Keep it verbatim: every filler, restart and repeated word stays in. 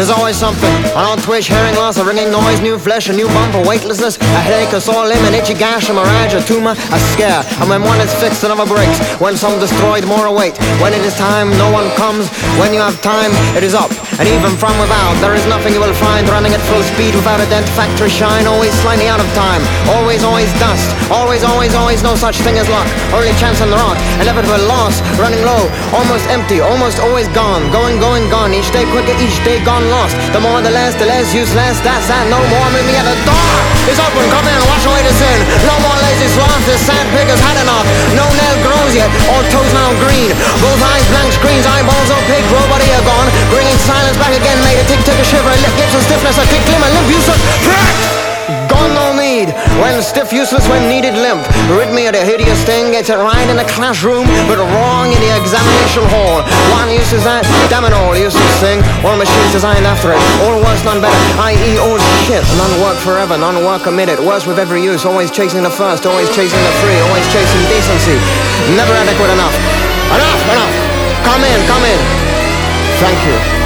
There's always something. An old twitch, hearing loss, a ringing noise, new flesh, a new bump, a weightlessness, a headache, a sore limb, an itchy gash, a mirage, a tumor, a scare. And when one is fixed, another breaks. When some destroyed, more await. When it is time, no one comes. When you have time, it is up. And even from without, there is nothing you will find running at full speed without a dent, factory shine, always slightly out of time. Always, always dust. Always, always, always no such thing as luck. Only chance on the rock. Inevitable loss, running low, almost empty, almost always gone. Going, going, gone. Each day quicker, each day gone lost. The more, the less, the less useless. That's that. No more. Meet me at the door. It's open. Come in. Wash away the sin. No more lazy sloth. This sad pig has had enough. No nail grows yet. All toes now green. Both eyes blank screens. Eyeballs opaque. Nobody are gone. Bringing silence back again. Made a tick, tick, a shiver. A lip gives a stiffness. A tick, glimmer. Limp, useless. Gone, no need. When stiff, useless, when needed, limp. Rid me of the hideous thing. Gets it right in the classroom, but wrong in the examination hall. One use is that, damn it all, useless thing. All machines designed after it. All worse, none better. that is old shit. None work forever, none work omitted. Worse with every use. Always chasing the first, always chasing the free, always chasing decency. Never adequate enough. Enough, enough. Come in, come in. Thank you.